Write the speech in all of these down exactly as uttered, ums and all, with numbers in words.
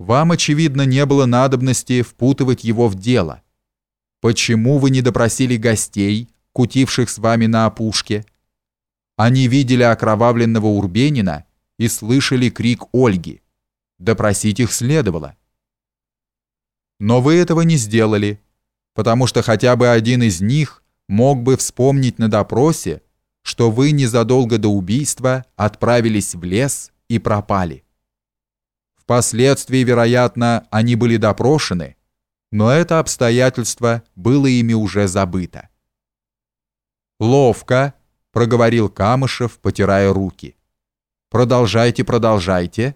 Вам, очевидно, не было надобности впутывать его в дело. Почему вы не допросили гостей, кутивших с вами на опушке? Они видели окровавленного Урбенина и слышали крик Ольги. Допросить их следовало. Но вы этого не сделали, потому что хотя бы один из них мог бы вспомнить на допросе, что вы незадолго до убийства отправились в лес и пропали. Впоследствии, вероятно, они были допрошены, но это обстоятельство было ими уже забыто. «Ловко», — проговорил Камышев, потирая руки. «Продолжайте, продолжайте».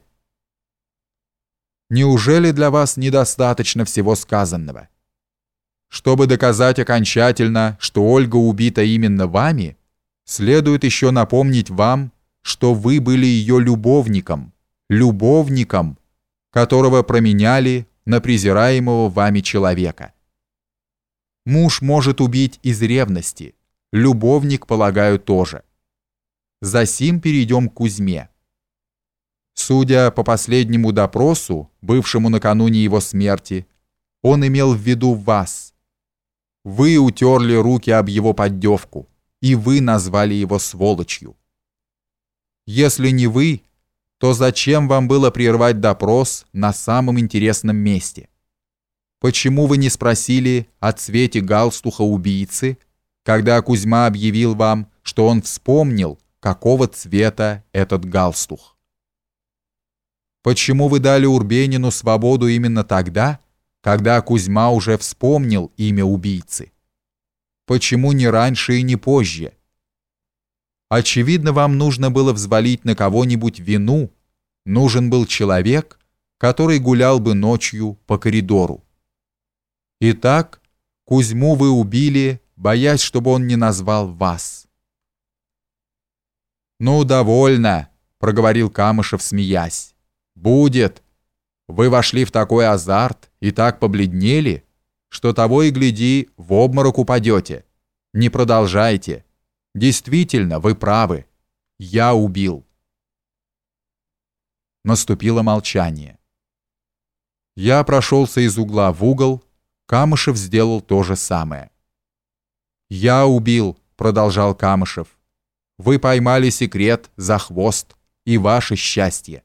«Неужели для вас недостаточно всего сказанного? Чтобы доказать окончательно, что Ольга убита именно вами, следует еще напомнить вам, что вы были ее любовником, любовником, которого променяли на презираемого вами человека. Муж может убить из ревности, любовник, полагаю, тоже. Засим перейдем к Кузьме. Судя по последнему допросу, бывшему накануне его смерти, он имел в виду вас. Вы утерли руки об его поддевку, и вы назвали его сволочью. Если не вы, то зачем вам было прервать допрос на самом интересном месте? Почему вы не спросили о цвете галстуха убийцы, когда Кузьма объявил вам, что он вспомнил, какого цвета этот галстух? Почему вы дали Урбенину свободу именно тогда, когда Кузьма уже вспомнил имя убийцы? Почему не раньше и не позже? Очевидно, вам нужно было взвалить на кого-нибудь вину, нужен был человек, который гулял бы ночью по коридору. Итак, Кузьму вы убили, боясь, чтобы он не назвал вас. «Ну, довольно», — проговорил Камышев, смеясь. «Будет. Вы вошли в такой азарт и так побледнели, что того и гляди, в обморок упадете. Не продолжайте. Действительно, вы правы. Я убил». Наступило молчание. Я прошелся из угла в угол, Камышев сделал то же самое. «Я убил», — продолжал Камышев. «Вы поймали секрет за хвост, и ваше счастье.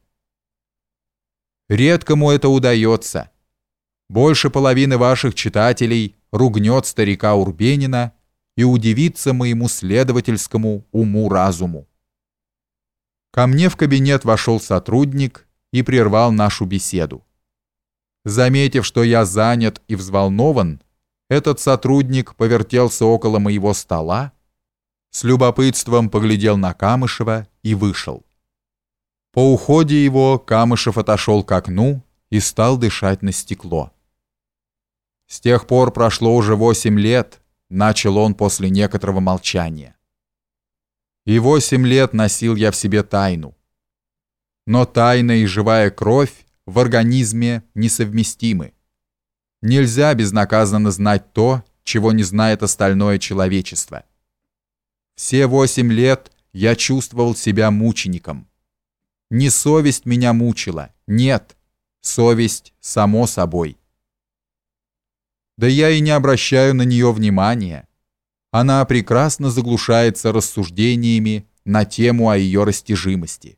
Редкому это удается. Больше половины ваших читателей ругнет старика Урбенина и удивится моему следовательскому уму-разуму». Ко мне в кабинет вошел сотрудник и прервал нашу беседу. Заметив, что я занят и взволнован, этот сотрудник повертелся около моего стола, с любопытством поглядел на Камышева и вышел. По уходе его Камышев отошел к окну и стал дышать на стекло. «С тех пор прошло уже восемь лет», — начал он после некоторого молчания. «И восемь лет носил я в себе тайну. Но тайна и живая кровь в организме несовместимы. Нельзя безнаказанно знать то, чего не знает остальное человечество. Все восемь лет я чувствовал себя мучеником. Не совесть меня мучила, нет, совесть само собой. Да я и не обращаю на нее внимания. Она прекрасно заглушается рассуждениями на тему о ее растяжимости.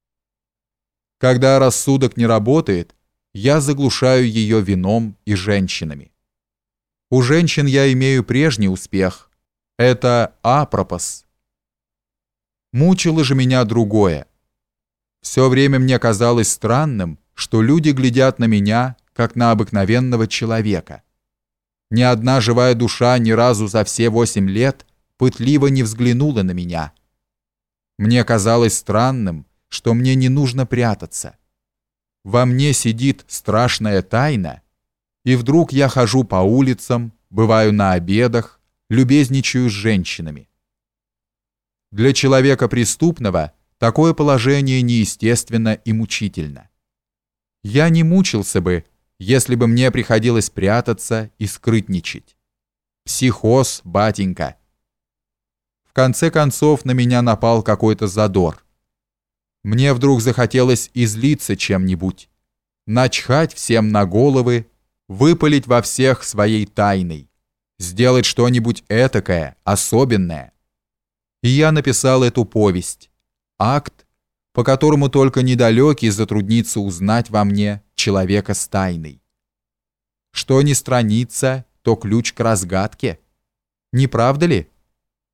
Когда рассудок не работает, я заглушаю ее вином и женщинами. У женщин я имею прежний успех. Это апропос. Мучило же меня другое. Все время мне казалось странным, что люди глядят на меня, как на обыкновенного человека. Ни одна живая душа ни разу за все восемь лет пытливо не взглянула на меня. Мне казалось странным, что мне не нужно прятаться. Во мне сидит страшная тайна, и вдруг я хожу по улицам, бываю на обедах, любезничаю с женщинами. Для человека преступного такое положение неестественно и мучительно. Я не мучился бы, если бы мне приходилось прятаться и скрытничать. Психоз, батенька. В конце концов на меня напал какой-то задор. Мне вдруг захотелось излиться чем-нибудь. начхать всем на головы, выпалить во всех своей тайной, сделать что-нибудь этакое, особенное. И я написал эту повесть, акт, по которому только недалекий затруднится узнать во мне человека с тайной. Что ни страница, то ключ к разгадке. Не правда ли?